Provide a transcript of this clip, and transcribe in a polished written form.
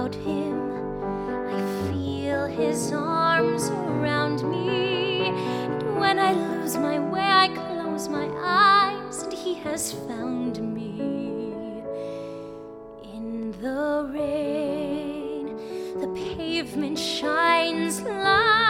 about him. I feel his arms around me, and when I lose my way, I close my eyes, and he has found me. In the rain, the pavement shines like